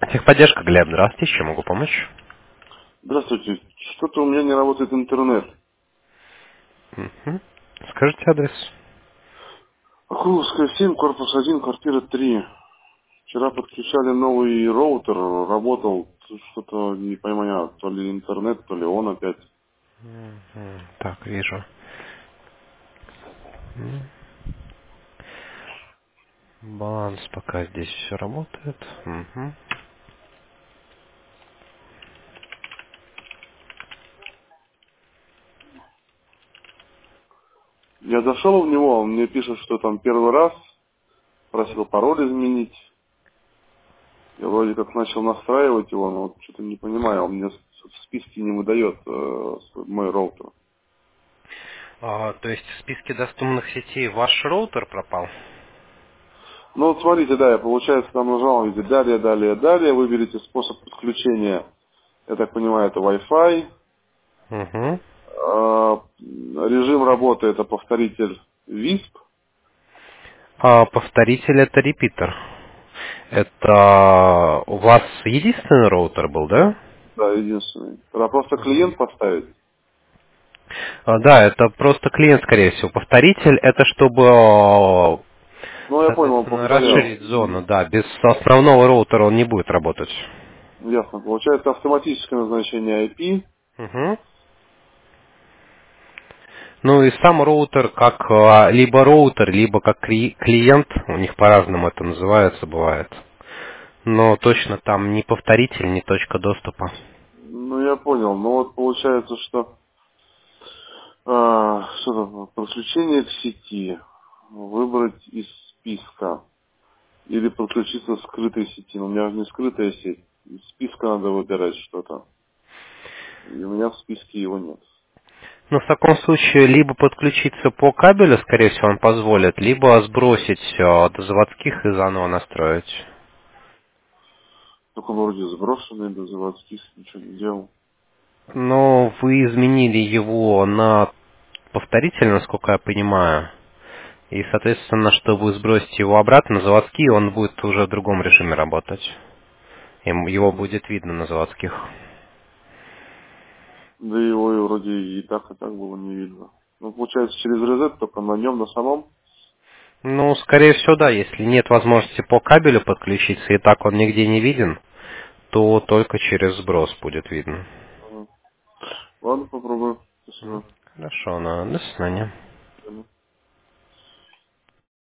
Техподдержка, Глеб, здравствуйте, чем могу помочь? Здравствуйте. Что-то у меня не работает интернет. Мгм. Скажите адрес. Акуловская 7, корпус 1, квартира 3. Вчера подключали новый роутер, работал, что-то не понимаю, то ли интернет, то ли он опять. Так, вижу. Баланс пока здесь все работает. Мгм. Я зашел в него, он мне пишет, что там первый раз, просил пароль изменить. Я вроде как начал настраивать его, но вот что-то не понимаю, он мне в списке не выдает мой роутер. То есть в списке доступных сетей ваш роутер пропал? Ну вот смотрите, да, я, получается, там нажал везде далее, далее, далее, выберите способ подключения. Я так понимаю, это Wi-Fi. Угу. Режим работы это повторитель WISP. Повторитель это репитер. Это у вас единственный роутер был, да? Да, единственный. Тогда просто клиент поставить. Да, это просто клиент, скорее всего. Повторитель это чтобы, Ну, я понял, он соответственно, повторял. расширить зону. Да, без основного роутера он не будет работать. Ясно. Получается автоматическое назначение IP. Мгм. Ну и сам роутер как либо роутер, либо как клиент, у них по-разному это называется, бывает. Но точно там не повторитель, не точка доступа. Ну, я понял. Ну, вот получается, что что там, подключение к сети. Выбрать из списка. Или подключиться к скрытой сети. Но у меня же не скрытая сеть. Из списка надо выбирать что-то. И у меня в списке его нет. Ну, в таком случае, либо подключиться по кабелю, скорее всего, он позволит, либо сбросить до заводских и заново настроить. Только вроде сброшенный до заводских, ничего не делал. Но вы изменили его на повторитель, насколько я понимаю. И, соответственно, чтобы сбросить его обратно на заводские, он будет уже в другом режиме работать. Его будет видно на заводских. Да его и вроде и так было не видно. Ну, получается, через розет только на нем, на самом. Ну, скорее всего, да. Если нет возможности по кабелю подключиться, и так он нигде не виден, то только через сброс будет видно. Ага. Ладно, попробую. Спасибо. Хорошо, до свидания.